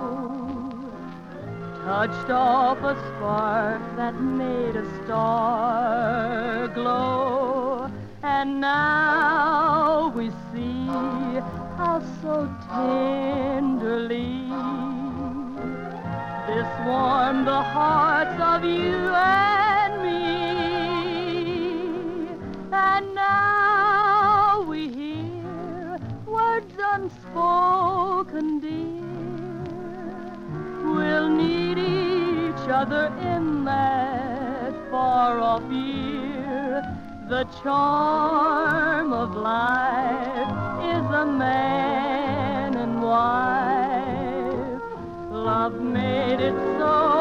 touched off a spark that made a star glow. And now we see how so tenderly this warmed the hearts of you and me. And now we hear words unspoken, dear. We'll need each other in that far-off year. The charm of life is a man and wife. Love made it so